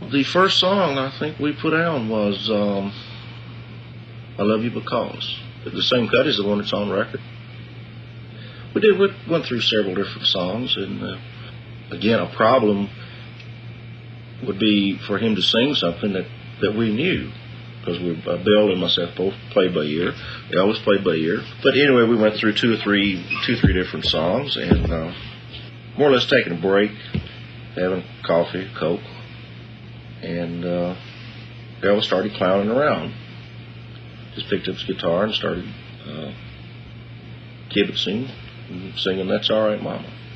The first song I think we put out was I Love You Because. The same cut as the one that's on record. We went through several different songs, and again, a problem would be for him to sing something that we knew, because Bill and myself both played by ear. They always played by ear. But anyway, we went through two or three different songs, and more or less taking a break, having coffee, Coke, and Bill started clowning around. Just picked up his guitar and started kibitzing and singing "That's All Right, Mama."